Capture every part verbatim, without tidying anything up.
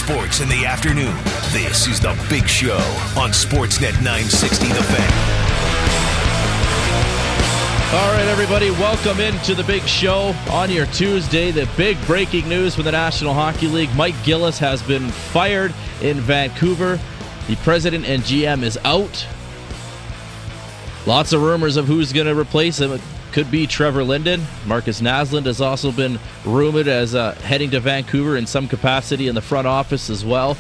Sports in the afternoon. This is The Big Show on Sportsnet nine sixty The Fan. All right, everybody, welcome into The Big Show on your Tuesday. The big breaking news from the National Hockey League. Mike Gillis has been fired in Vancouver. The president and G M is out. Lots of rumors of who's going to replace him. It could be Trevor Linden. Marcus Naslund has also been rumored as uh, heading to Vancouver in some capacity in the front office as well.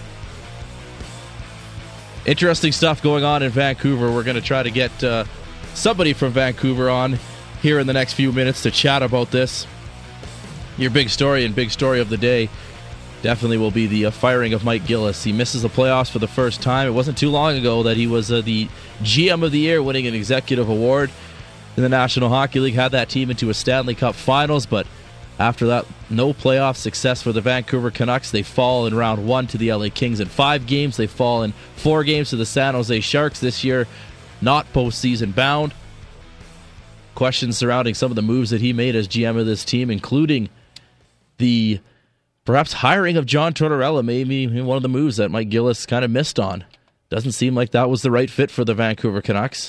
Interesting stuff going on in Vancouver. We're going to try to get uh, somebody from Vancouver on here in the next few minutes to chat about this. Your big story and big story of the day definitely will be the uh, firing of Mike Gillis. He misses the playoffs for the first time. It wasn't too long ago that he was uh, the G M of the year, winning an executive award in the National Hockey League, had that team into a Stanley Cup Finals, but after that, no playoff success for the Vancouver Canucks. They fall in round one to the L A Kings in five games. They fall in four games to the San Jose Sharks this year, not postseason bound. Questions surrounding some of the moves that he made as G M of this team, including the perhaps hiring of John Tortorella, maybe one of the moves that Mike Gillis kind of missed on. Doesn't seem like that was the right fit for the Vancouver Canucks.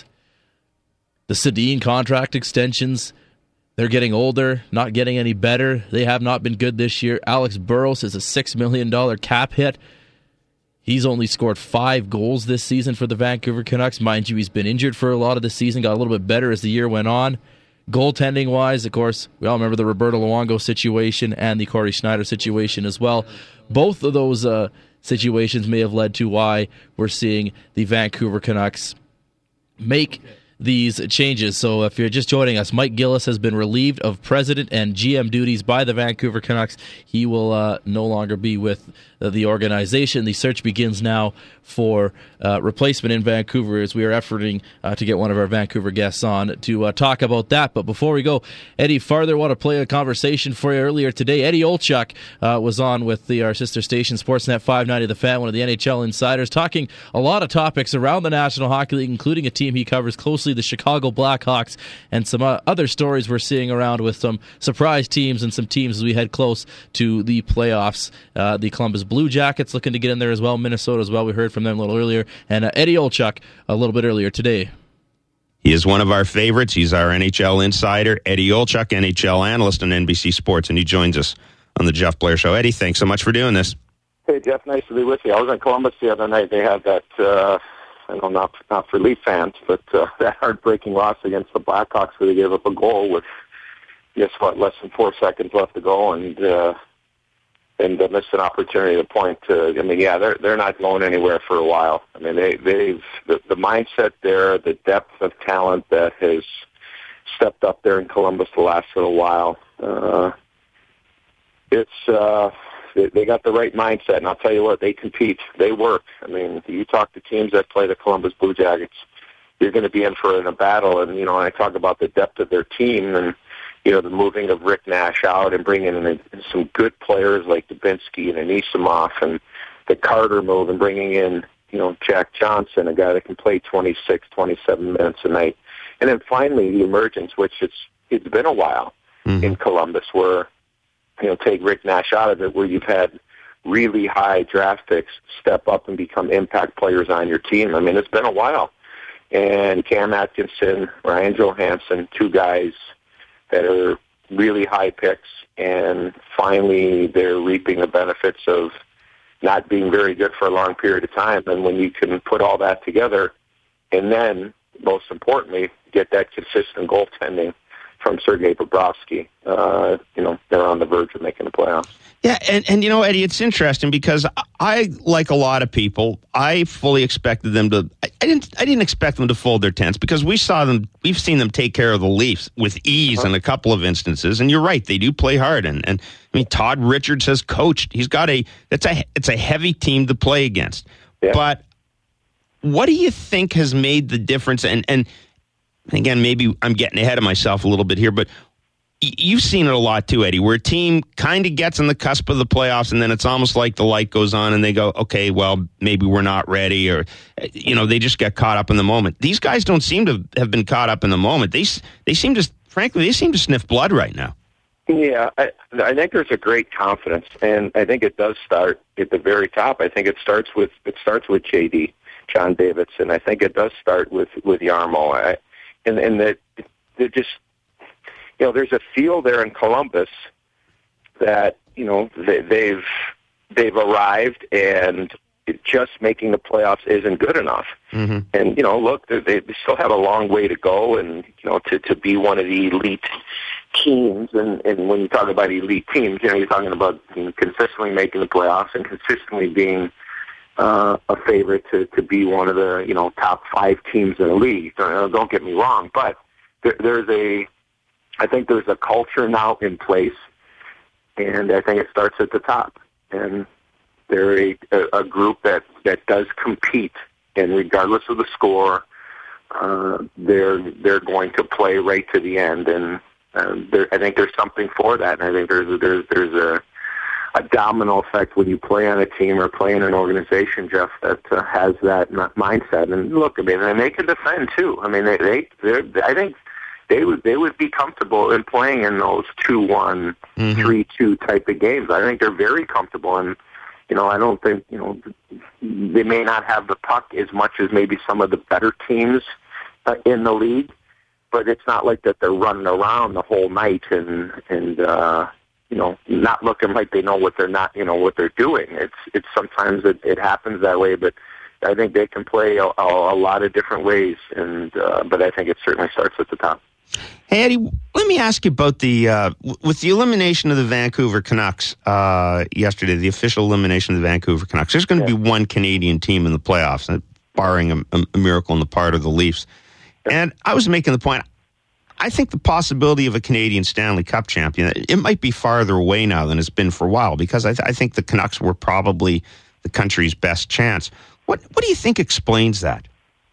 The Sedin contract extensions, they're getting older, not getting any better. They have not been good this year. Alex Burrows is a six million dollars cap hit. He's only scored five goals this season for the Vancouver Canucks. Mind you, he's been injured for a lot of the season, got a little bit better as the year went on. Goaltending-wise, of course, we all remember the Roberto Luongo situation and the Corey Schneider situation as well. Both of those uh, situations may have led to why we're seeing the Vancouver Canucks make these changes. So if you're just joining us, Mike Gillis has been relieved of president and G M duties by the Vancouver Canucks. He will uh, no longer be with uh, the organization. The search begins now for uh, replacement in Vancouver as we are efforting uh, to get one of our Vancouver guests on to uh, talk about that. But before we go Eddie farther, I want to play a conversation for you earlier today. Eddie Olczyk uh, was on with the, our sister station Sportsnet five ninety The Fan, one of the N H L insiders, talking a lot of topics around the National Hockey League, including a team he covers closely, the Chicago Blackhawks, and some uh, other stories we're seeing around with some surprise teams and some teams as we head close to the playoffs. Uh, the Columbus Blue Jackets looking to get in there as well, Minnesota as well. We heard from them a little earlier, and uh, Eddie Olczyk a little bit earlier today. He is one of our favorites. He's our N H L insider, Eddie Olczyk, N H L analyst on N B C Sports, and he joins us on the Jeff Blair Show. Eddie, thanks so much for doing this. Hey, Jeff, nice to be with you. I was in Columbus the other night. They had that, uh, I know not, not for Leaf fans, but uh, that heartbreaking loss against the Blackhawks where they gave up a goal with, guess what, less than four seconds left to go, and uh, and uh, missed an opportunity to point to. I mean, yeah, they're they're not going anywhere for a while. I mean, they they've the, the mindset there, the depth of talent that has stepped up there in Columbus the last little while. Uh, it's uh, they, they got the right mindset, and I'll tell you what, they compete, they work. I mean, you talk to teams that play the Columbus Blue Jackets, you're going to be in for in a battle, and you know, I talk about the depth of their team and. You know, the moving of Rick Nash out and bringing in some good players like Dubinsky and Anisimov, and the Carter move and bringing in, you know, Jack Johnson, a guy that can play twenty-six, twenty-seven minutes a night. And then finally the emergence, which it's it's been a while mm-hmm. in Columbus, where, you know, take Rick Nash out of it, where you've had really high draft picks step up and become impact players on your team. I mean, it's been a while. And Cam Atkinson, Ryan Johansson, two guys that are really high picks, and finally they're reaping the benefits of not being very good for a long period of time. And when you can put all that together, and then, most importantly, get that consistent goaltending from Sergei Bobrovsky, uh, you know, they're on the verge of making the playoffs. Yeah, and, and you know, Eddie, it's interesting because I, like a lot of people, I fully expected them to. I, I didn't. I didn't expect them to fold their tents because we saw them. We've seen them take care of the Leafs with ease uh-huh. in a couple of instances. And you're right, they do play hard. And, and I mean, Todd Richards has coached. He's got a. It's a. It's a heavy team to play against. Yeah. But what do you think has made the difference? And and again, maybe I'm getting ahead of myself a little bit here, but. You've seen it a lot too, Eddie, where a team kind of gets on the cusp of the playoffs and then it's almost like the light goes on and they go, okay, well, maybe we're not ready, or, you know, they just get caught up in the moment. These guys don't seem to have been caught up in the moment. They they seem to, frankly, they seem to sniff blood right now. Yeah, I, I think there's a great confidence, and I think it does start at the very top. I think it starts with it starts with J D, John Davidson. I think it does start with with Jarmo, I, and and that it just you know there's a feel there in Columbus that you know they, they've they've arrived and just making the playoffs isn't good enough. Mm-hmm. And you know, look, they, they still have a long way to go, and you know, to to be one of the elite teams, and, and when you talk about elite teams, you know, you're talking about you know, consistently making the playoffs and consistently being uh, a favorite to, to be one of the, you know, top five teams in the league. Don't, don't get me wrong, but there, there's a, I think there's a culture now in place, and I think it starts at the top. And they're a, a group that, that does compete, and regardless of the score, uh, they're they're going to play right to the end. And Um, there, I think there's something for that, and I think there's a, there's there's a, a domino effect when you play on a team or play in an organization, Jeff, that uh, has that mindset. And look, I mean, and they can defend too. I mean, they they they're, I think they would they would be comfortable in playing in those two one, mm-hmm. three two type of games. I think they're very comfortable, and you know, I don't think you know they may not have the puck as much as maybe some of the better teams uh, in the league. But it's not like that they're running around the whole night and and uh, you know not looking like they know what they're not you know what they're doing. It's it's sometimes it, it happens that way, but I think they can play a, a, a lot of different ways. And uh, but I think it certainly starts at the top. Hey Eddie, let me ask you about the uh, w- with the elimination of the Vancouver Canucks uh, yesterday, the official elimination of the Vancouver Canucks. There's going to yeah. be one Canadian team in the playoffs, barring a, a miracle on the part of the Leafs. And I was making the point, I think the possibility of a Canadian Stanley Cup champion, it might be farther away now than it's been for a while, because I, th- I think the Canucks were probably the country's best chance. What what do you think explains that?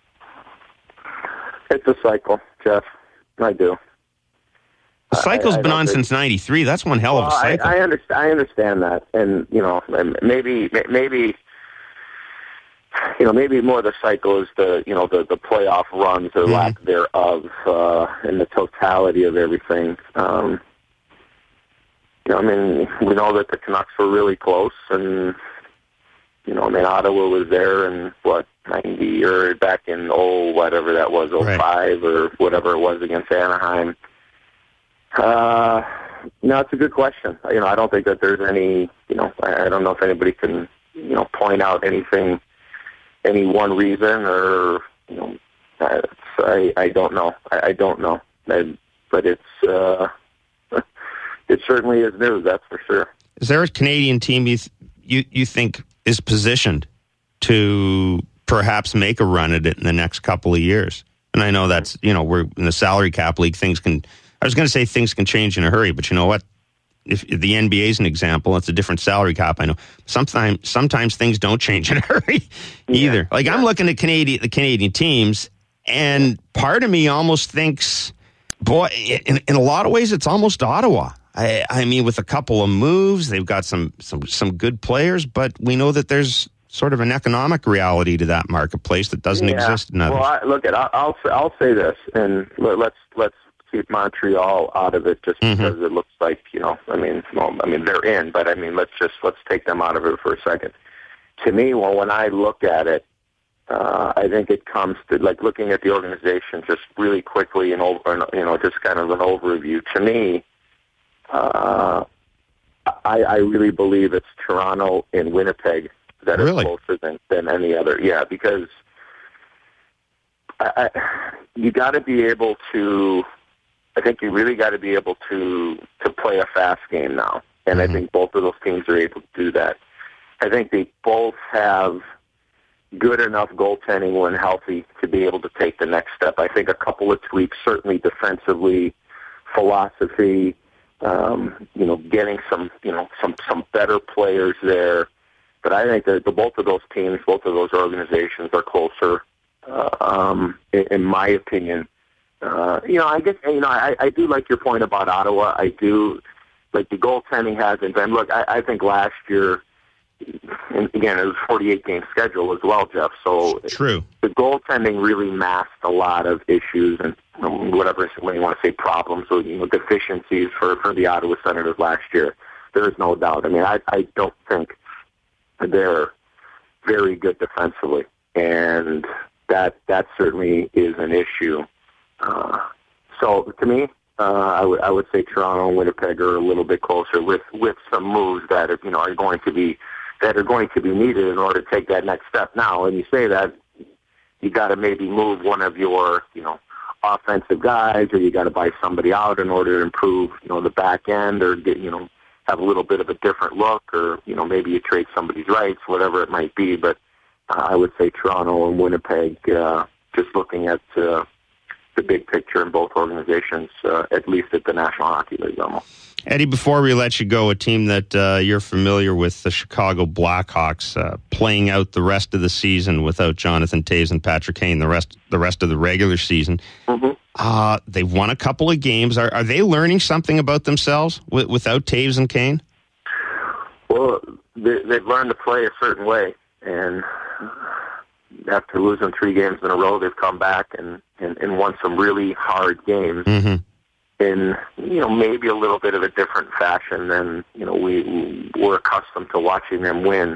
It's a cycle, Jeff. I do. The cycle's I, I been on think... since ninety-three. That's one hell well, of a cycle. I, I, understand, I understand that. And, you know, maybe maybe... You know, maybe more the cycle is the, you know, the, the playoff runs or mm-hmm. lack thereof, uh, and the totality of everything. Um, you know, I mean, we know that the Canucks were really close, and, you know, I mean, Ottawa was there in, what, ninety, or back in, oh, whatever that was, oh five, right. or whatever it was against Anaheim. Uh, no, it's a good question. You know, I don't think that there's any, you know, I, I don't know if anybody can, you know, point out anything, any one reason, or you know, I I don't know. I, I don't know. I, but it's uh, it certainly is news. That's for sure. Is there a Canadian team you th- you you think is positioned to perhaps make a run at it in the next couple of years? And I know that's you know we're in the salary cap league. Things can. I was going to say things can change in a hurry, but you know what? If the N B A is an example, it's a different salary cap. I know sometimes sometimes things don't change in a hurry either. Yeah, like yeah. I'm looking at Canadian the Canadian teams, and part of me almost thinks, boy, in, in a lot of ways, it's almost Ottawa. I, I mean, with a couple of moves, they've got some some some good players, but we know that there's sort of an economic reality to that marketplace that doesn't yeah. exist in others. Well, I, look at I'll I'll, I'll say this, and let's let's. keep Montreal out of it just because mm-hmm. it looks like, you know, I mean, well, I mean, they're in, but I mean, let's just, let's take them out of it for a second. To me, well, when I look at it, uh, I think it comes to, like, looking at the organization just really quickly and, over, you know, just kind of an overview. To me, uh, I, I really believe it's Toronto and Winnipeg that are really? closer than, than any other. Yeah, because I, I, you got to be able to, I think you really got to be able to to play a fast game now, and mm-hmm. I think both of those teams are able to do that. I think they both have good enough goaltending when healthy to be able to take the next step. I think a couple of tweaks, certainly defensively, philosophy, um, you know, getting some, you know, some some better players there. But I think that the both of those teams, both of those organizations are closer, uh, um, in, in my opinion. Uh, you know, I guess, you know, I, I do like your point about Ottawa. I do, like, the goaltending hasn't been. Look, I, I think last year, and again, it was a forty-eight game schedule as well, Jeff. So true. The goaltending really masked a lot of issues, and whatever when you want to say problems or you know deficiencies for, for the Ottawa Senators last year. There is no doubt. I mean, I, I don't think they're very good defensively, and that that certainly is an issue. Uh, so to me, uh, I would I would say Toronto and Winnipeg are a little bit closer with, with some moves that are, you know are going to be that are going to be needed in order to take that next step. Now, when you say that, you got to maybe move one of your you know offensive guys, or you got to buy somebody out in order to improve you know the back end, or get you know. have a little bit of a different look, or, you know, maybe you trade somebody's rights, whatever it might be. But uh, I would say Toronto and Winnipeg, uh, just looking at uh, the big picture in both organizations, uh, at least at the National Hockey League level. Eddie, before we let you go, a team that uh, you're familiar with, the Chicago Blackhawks, uh, playing out the rest of the season without Jonathan Toews and Patrick Kane, the rest the rest of the regular season. Mm-hmm. Uh, they've won a couple of games. Are, are they learning something about themselves w- without Toews and Kane? Well, they, they've learned to play a certain way, and after losing three games in a row, they've come back and, and, and won some really hard games. Mm-hmm. In you know maybe a little bit of a different fashion than you know we were accustomed to watching them win.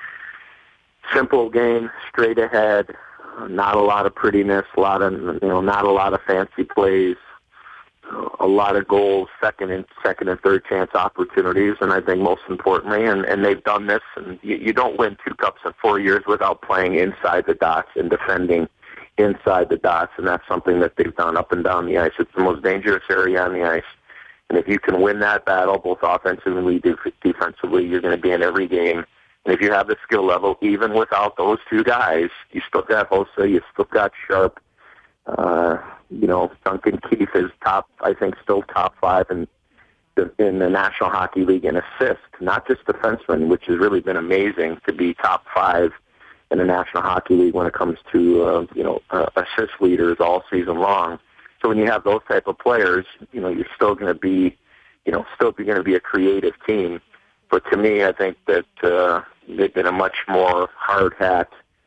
Simple game, straight ahead, not a lot of prettiness, a lot of you know not a lot of fancy plays, a lot of goals, second and second and third chance opportunities, and I think most importantly, and, and they've done this, and you, you don't win two cups in four years without playing inside the dots and defending inside the dots, and that's something that they've done up and down the ice. It's the most dangerous area on the ice, and if you can win that battle, both offensively and defensively, you're going to be in every game. And if you have the skill level, even without those two guys, you still got Hossa, you still got Sharp. Uh, you know, Duncan Keith is top, I think, still top five in the, in the National Hockey League in assists, not just defensemen, which has really been amazing to be top five in the National Hockey League when it comes to, uh, you know, uh, assist leaders all season long. So when you have those type of players, you know, you're still going to be, you know, still going to be a creative team. But to me, I think that uh, they've been a much more hard hat,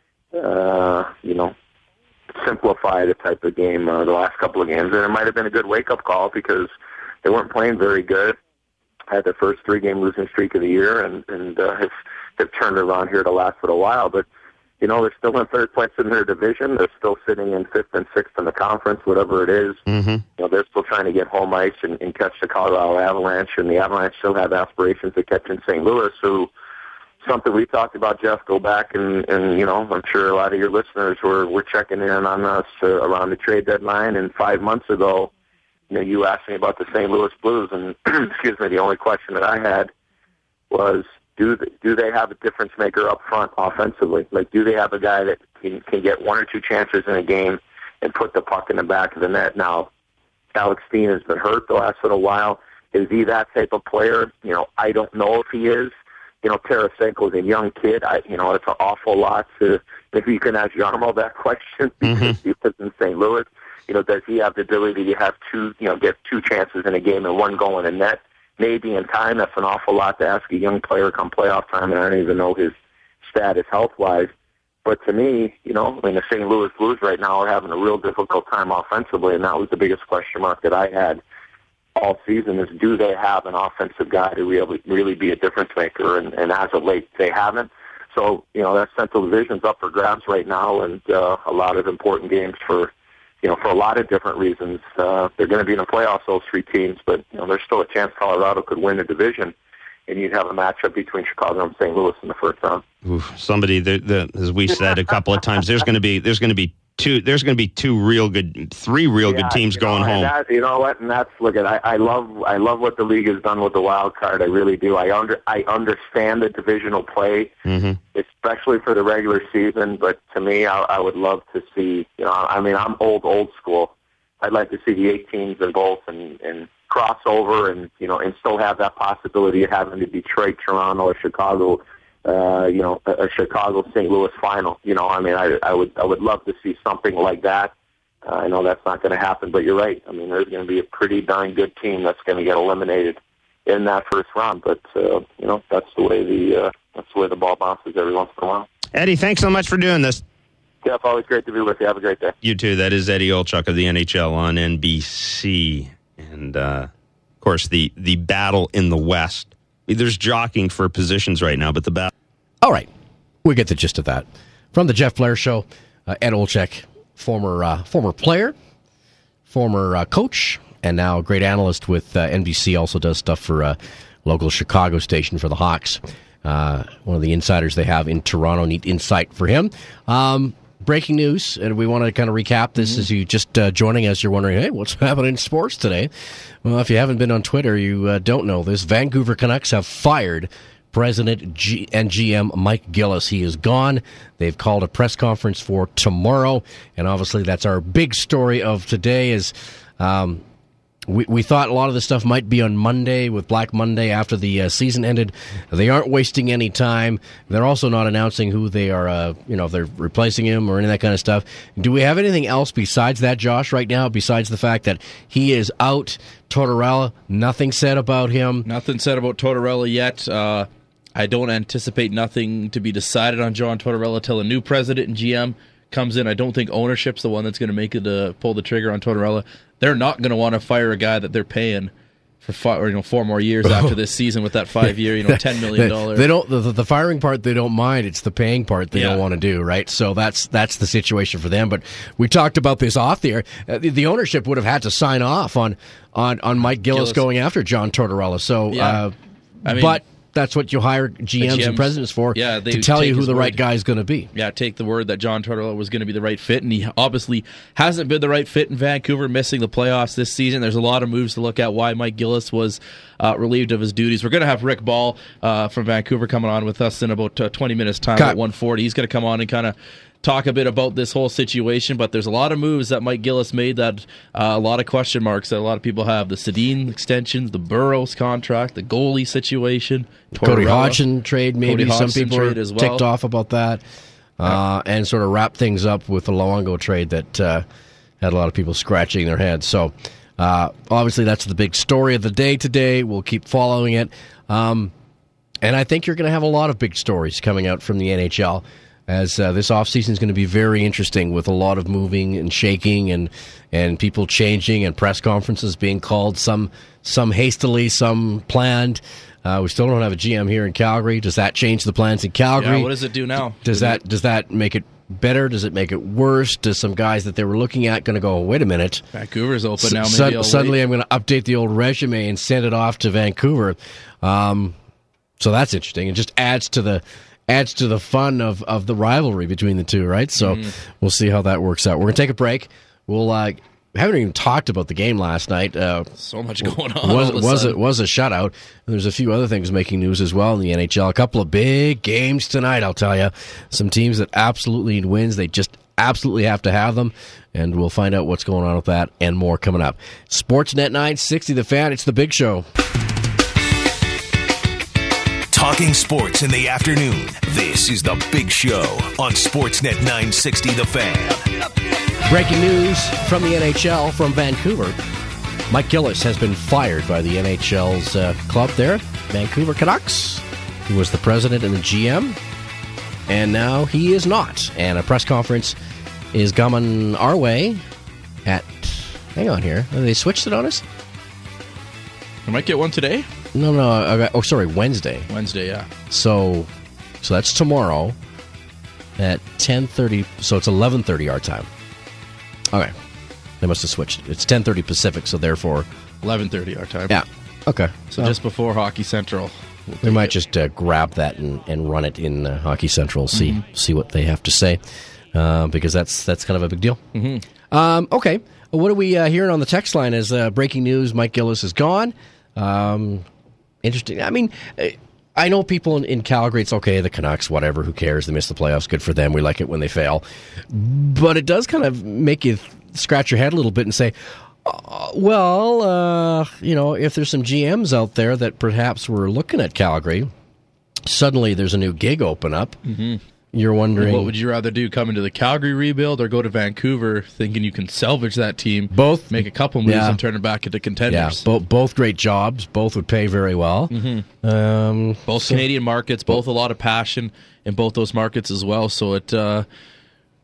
uh, you know, simplify the type of game uh, the last couple of games. And it might have been a good wake-up call because they weren't playing very good. Had their first three-game losing streak of the year and, and uh, have, have turned around here to last for a while. But, you know, they're still in third place in their division. They're still sitting in fifth and sixth in the conference, whatever it is. Mm-hmm. You know, they're still trying to get home ice and, and catch the Colorado Avalanche, and the Avalanche still have aspirations of catching Saint Louis, who something we talked about, Jeff, go back and, and, you know, I'm sure a lot of your listeners were, were checking in on us uh, around the trade deadline, and five months ago, you know, you asked me about the Saint Louis Blues, and, excuse me, the only question that I had was, do they, do they have a difference maker up front offensively? Like, do they have a guy that can, can get one or two chances in a game and put the puck in the back of the net? Now, Alex Steen has been hurt the last little while. Is he that type of player? You know, I don't know if he is. You know, Tarasenko is a young kid. I, you know, it's an awful lot to, maybe you can ask Jarmo that question because mm-hmm. he was in Saint Louis. You know, does he have the ability to have two, you know, get two chances in a game and one goal in the net? Maybe in time. That's an awful lot to ask a young player come playoff time, and I don't even know his status health-wise. But to me, you know, I mean, the Saint Louis Blues right now are having a real difficult time offensively, and that was the biggest question mark that I had all season is, do they have an offensive guy to really, really be a difference maker? And, and as of late, they haven't. So, you know, that Central Division's up for grabs right now, and uh, a lot of important games for, you know, for a lot of different reasons. Uh, they're going to be in the playoffs, those three teams, but, you know, there's still a chance Colorado could win the division, and you'd have a matchup between Chicago and Saint Louis in the first round. Oof, somebody, the, the, as we said a couple of times, there's going to be there's going to be two there's going to be two real good, three real yeah, good teams going know, home. That, you know what? And that's look at I, I love I love what the league has done with the wild card. I really do. I under I understand the divisional play, mm-hmm. especially for the regular season. But to me, I, I would love to see. You know, I mean, I'm old old school. I'd like to see the eight teams in both and and cross over and you know and still have that possibility of having the Detroit, Toronto, or Chicago. Uh, you know, a, a Chicago Saint Louis final. You know, I mean, I, I would I would love to see something like that. Uh, I know that's not going to happen, but you're right. I mean, there's going to be a pretty darn good team that's going to get eliminated in that first round. But uh, you know, that's the way the uh, that's the way the ball bounces every once in a while. Eddie, thanks so much for doing this. Jeff, always great to be with you. Have a great day. You too. That is Eddie Olczyk of the N H L on N B C. And, uh, of course, the, the battle in the West. There's jockeying for positions right now, but the battle... All right. We get the gist of that. From the Jeff Blair Show, uh, Ed Olczyk, former, uh, former player, former uh, coach, and now a great analyst with uh, N B C, also does stuff for a local Chicago station for the Hawks. Uh, one of the insiders they have in Toronto. Neat insight for him. Um, breaking news, and we want to kind of recap this mm-hmm. as you just uh, joining us. You're wondering, hey, what's happening in sports today? Well, if you haven't been on Twitter, you uh, don't know this. Vancouver Canucks have fired President G- and G M Mike Gillis. He is gone. They've called a press conference for tomorrow, and obviously that's our big story of today is... Um, We, we thought a lot of this stuff might be on Monday with Black Monday after the uh, season ended. They aren't wasting any time. They're also not announcing who they are, uh, you know, if they're replacing him or any of that kind of stuff. Do we have anything else besides that, Josh, right now, besides the fact that he is out? Tortorella, nothing said about him. Nothing said about Tortorella yet. Uh, I don't anticipate nothing to be decided on John Tortorella till a new president and G M comes in. I don't think ownership's the one that's going to make it uh, pull the trigger on Tortorella. They're not going to want to fire a guy that they're paying for five, or, you know, four more years after this season with that five-year, you know, ten million dollars. They, they don't. The, the firing part they don't mind. It's the paying part they yeah. don't want to do. Right. So that's that's the situation for them. But we talked about this off the air. Uh, the, the ownership would have had to sign off on on, on Mike Gillis, Gillis going after John Tortorella. So, yeah. uh, I mean, but. That's what you hire G Ms, G Ms and presidents for, yeah, to tell you who the word. right guy is going to be. Yeah, take the word that John Tortorella was going to be the right fit, and he obviously hasn't been the right fit in Vancouver, missing the playoffs this season. There's a lot of moves to look at why Mike Gillis was uh, relieved of his duties. We're going to have Rick Ball uh, from Vancouver coming on with us in about uh, twenty minutes' time Cut. at one forty. He's going to come on and kind of talk a bit about this whole situation, but there's a lot of moves that Mike Gillis made that uh, a lot of question marks that a lot of people have. The Sedin extensions, the Burrows contract, the goalie situation, Cody Hodgson trade, maybe Cody some people are as well. ticked off about that, uh, yeah. and sort of wrap things up with the Luongo trade that uh, had a lot of people scratching their heads. So uh, obviously that's the big story of the day today. We'll keep following it. Um, and I think you're going to have a lot of big stories coming out from the N H L. As uh, this offseason is going to be very interesting with a lot of moving and shaking and and people changing and press conferences being called, some some hastily, some planned. Uh, we still don't have a G M here in Calgary. Does that change the plans in Calgary? Yeah, what does it do now? Does that does that make it better? Does it make it worse? Does some guys that they were looking at going to go, wait a minute, Vancouver's open now, maybe su- I'll suddenly wait. I'm going to update the old resume and send it off to Vancouver. Um, so that's interesting. It just adds to the adds to the fun of, of the rivalry between the two, right? So mm. we'll see how that works out. We're going to take a break. We'll uh, we haven't even talked about the game last night. Uh, so much going on. Was was it was a shutout? There's a few other things making news as well in the N H L. A couple of big games tonight, I'll tell you. Some teams that absolutely need wins. They just absolutely have to have them. And we'll find out what's going on with that and more coming up. Sportsnet nine sixty, The Fan. It's the Big Show. Talking sports in the afternoon. This is the Big Show on Sportsnet nine sixty The Fan. Breaking news from the N H L from Vancouver. Mike Gillis has been fired by the N H L's uh, club there, Vancouver Canucks. He was the president and the G M, and now he is not. And a press conference is coming our way at... Hang on here. Have they switched it on us? We might get one today. No, no. I got, oh, sorry, Wednesday. Wednesday, yeah. So, so that's tomorrow at ten thirty. So it's eleven thirty our time. Okay. They must have switched. It's ten thirty Pacific, so therefore... eleven thirty our time. Yeah. Okay. So well, just before Hockey Central. We'll we might it. just uh, grab that and, and run it in uh, Hockey Central, see mm-hmm. see what they have to say, uh, because that's that's kind of a big deal. Mm-hmm. Um, okay. What are we uh, hearing on the text line as uh, breaking news? Mike Gillis is gone. Um, interesting. I mean... I know people in, in Calgary, it's okay, the Canucks, whatever, who cares? They miss the playoffs, good for them. We like it when they fail. But it does kind of make you scratch your head a little bit and say, uh, well, uh, you know, if there's some G Ms out there that perhaps were looking at Calgary, suddenly there's a new gig open up. Mm-hmm. You're wondering... What would you rather do, come into the Calgary rebuild or go to Vancouver thinking you can salvage that team, both make a couple moves yeah. and turn it back into contenders? Yeah, bo- both great jobs. Both would pay very well. Mm-hmm. Um, both so, Canadian markets, both a lot of passion in both those markets as well. So it uh,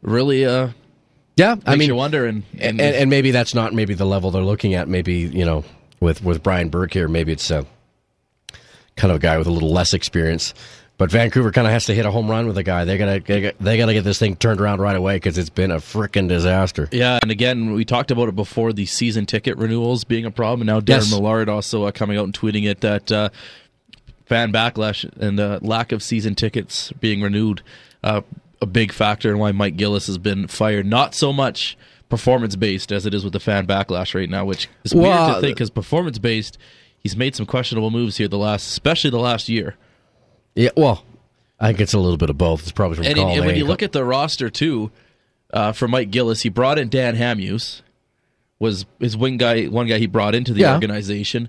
really uh, yeah, I makes mean, you wonder. And, and, and, and maybe that's not maybe the level they're looking at. Maybe, you know, with, with Brian Burke here, maybe it's a kind of a guy with a little less experience. But Vancouver kind of has to hit a home run with a guy. They're gonna they got to get this thing turned around right away because it's been a freaking disaster. Yeah, and again, we talked about it before, the season ticket renewals being a problem. And now Darren Yes. Millard also uh, coming out and tweeting it that uh, fan backlash and uh, lack of season tickets being renewed, uh, a big factor in why Mike Gillis has been fired. Not so much performance-based as it is with the fan backlash right now, which is weird Well, to think because performance-based, he's made some questionable moves here the last, especially the last year. Yeah, well, I think it's a little bit of both. It's probably from And, column and A when you and look at the roster too, uh, for Mike Gillis, he brought in Dan Hamhuis, was his wing guy, one guy he brought into the Yeah. organization.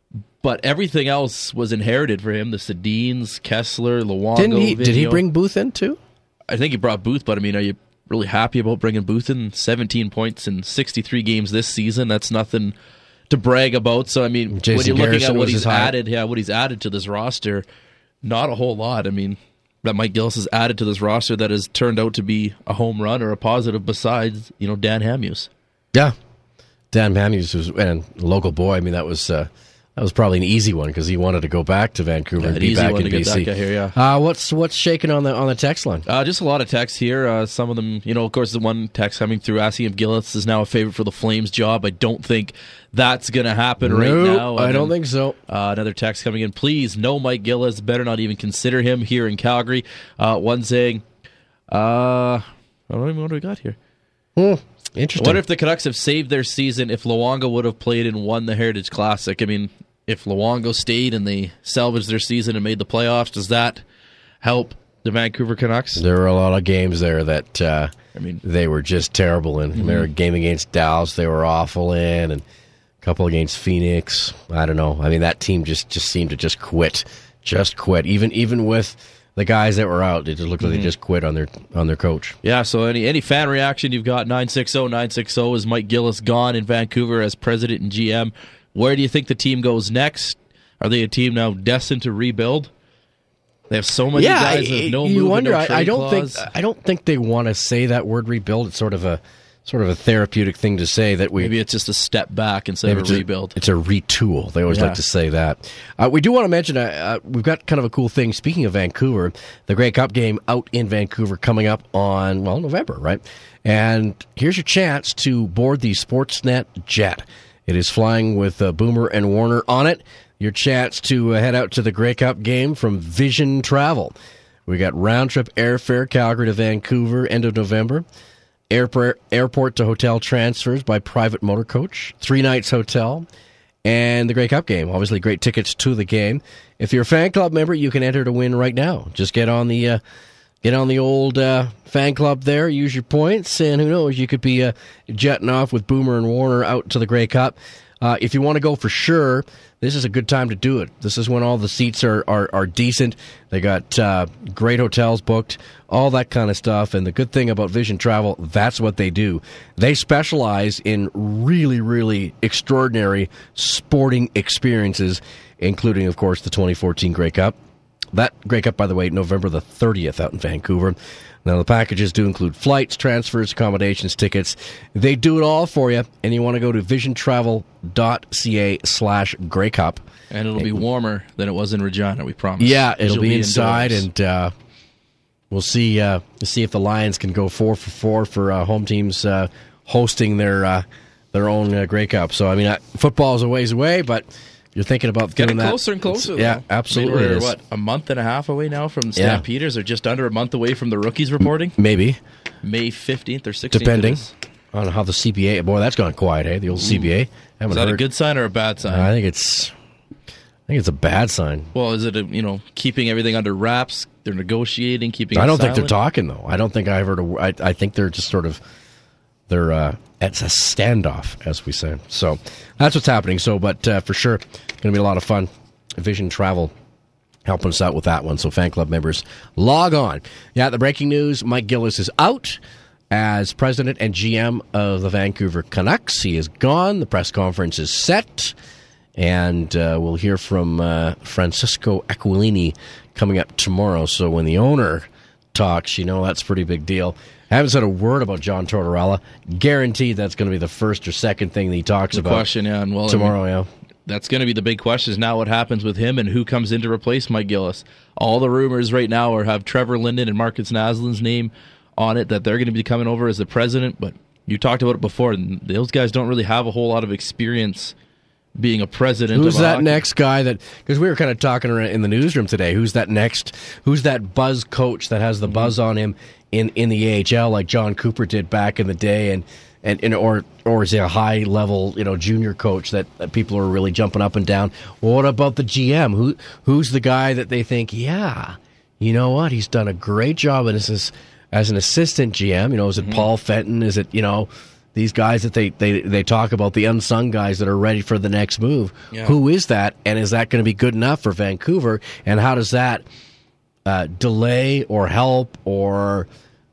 But everything else was inherited for him: the Sedins, Kessler, Luongo. Didn't he? Did he Vigneault. bring Booth in too? I think he brought Booth, but I mean, are you really happy about bringing Booth in? seventeen points in sixty-three games this season. That's nothing to brag about. So I mean, when Jason you're looking Garrison at what was his he's high. added, yeah, what he's added to this roster, not a whole lot. I mean, that Mike Gillis has added to this roster that has turned out to be a home run or a positive. Besides, you know, Dan Hamhuis. Yeah, Dan Hamhuis was and local boy. I mean, that was uh, that was probably an easy one because he wanted to go back to Vancouver Yeah, and an be easy back one in to B get C. that guy here, yeah. Uh, what's what's shaking on the on the text line? Uh, just a lot of texts here. Uh, some of them, you know, of course, the one text coming through asking if Gillis is now a favorite for the Flames job. I don't think that's going to happen right Nope, now. I And don't then, think so. Uh, another text coming in. Please, no Mike Gillis. Better not even consider him here in Calgary. Uh, one saying, uh, I don't even know what we got here. Hmm, I interesting. wonder if the Canucks have saved their season if Luongo would have played and won the Heritage Classic. I mean, if Luongo stayed and they salvaged their season and made the playoffs, does that help the Vancouver Canucks? There were a lot of games there that uh, I mean, they were just terrible in. Mm-hmm. There were a game against Dallas they were awful in, and a couple against Phoenix. I don't know. I mean, that team just, just seemed to just quit, just quit. Even even with the guys that were out, it just looked like Mm-hmm. they just quit on their on their coach. yeah, so any any fan reaction you've got, nine six zero, nine six zero, is Mike Gillis gone in Vancouver as president and G M? Where do you think the team goes next? Are they a team now destined to rebuild? They have so many yeah, guys with no you move and wonder. no I, trade I don't clause. think I don't think they want to say that word rebuild. It's sort of a sort of a therapeutic thing to say that we Maybe it's just a step back instead Maybe of it's a a- rebuild. It's a retool. They always Yeah. like to say that. Uh, we do want to mention uh, uh, we've got kind of a cool thing. Speaking of Vancouver, the Grey Cup game out in Vancouver coming up on, well, November, right? And here's your chance to board the Sportsnet jet. It is flying with uh, Boomer and Warner on it. Your chance to uh, head out to the Grey Cup game from Vision Travel. We got round-trip airfare, Calgary to Vancouver, end of November. Airport, airport to hotel transfers by private motor coach, three nights hotel, and the Grey Cup game. Obviously, great tickets to the game. If you're a fan club member, you can enter to win right now. Just get on the uh, get on the old uh, fan club there, use your points, and who knows, you could be uh, jetting off with Boomer and Warner out to the Grey Cup. Uh, if you want to go for sure, this is a good time to do it. This is when all the seats are, are, are decent. They got uh, great hotels booked, all that kind of stuff. And the good thing about Vision Travel, that's what they do. They specialize in really, really extraordinary sporting experiences, including, of course, the twenty fourteen Grey Cup. That Grey Cup, by the way, November the thirtieth out in Vancouver. Now, the packages do include flights, transfers, accommodations, tickets. They do it all for you, and you want to go to visiontravel.ca slash Grey Cup. And it'll be warmer than it was in Regina, we promise. Yeah, 'Cause it'll you'll be inside, indoors. and uh, we'll see uh, see if the Lions can go four for four for uh, home teams uh, hosting their uh, their own uh, Grey Cup. So, I mean, uh, football is a ways away, but you're thinking about Getting doing that. closer and closer. Yeah, though. absolutely. I mean, it we're, is. what, a month and a half away now from Yeah. Stampeders, or just under a month away from the rookies reporting? Maybe, May fifteenth or sixteenth. depending it is. on how the C B A. Boy, that's gone quiet, hey? The old C B A. Haven't Is that heard. a good sign or a bad sign? I think it's. I think it's a bad sign. well, is it, a, you know, keeping everything under wraps? They're negotiating, keeping I it don't think they're silent? talking though. I don't think I heard a. I, I think they're just sort of. They're. Uh, it's a standoff, as we say. So that's what's happening. So, but uh, for sure, going to be a lot of fun. Vision Travel helping us out with that one. So, fan club members, log on. Yeah, the breaking news: Mike Gillis is out as president and G M of the Vancouver Canucks. He is gone. The press conference is set. And uh, we'll hear from uh, Francisco Aquilini coming up tomorrow. So when the owner talks, you know that's a pretty big deal. I haven't said a word about John Tortorella. Guaranteed that's going to be the first or second thing that he talks the about question, yeah, and well, tomorrow, I mean, yeah. That's going to be the big question is now what happens with him and who comes in to replace Mike Gillis. All the rumors right now are have Trevor Linden and Marcus Naslin's name on it, that they're going to be coming over as the president, but you talked about it before, and those guys don't really have a whole lot of experience being a president. Who's of that hockey. next guy that, because we were kind of talking in the newsroom today, who's that next, who's that buzz coach that has the mm-hmm. buzz on him in, in the A H L like John Cooper did back in the day, and, and, and or or is he a high level, you know, junior coach that, that people are really jumping up and down? Well, what about the G M? Who who's the guy that they think, yeah, you know what, he's done a great job and this is as an assistant G M, you know, is it mm-hmm. Paul Fenton? Is it, you know, these guys that they, they, they talk about, the unsung guys that are ready for the next move? Yeah. Who is that? And is that going to be good enough for Vancouver? And how does that uh, delay or help or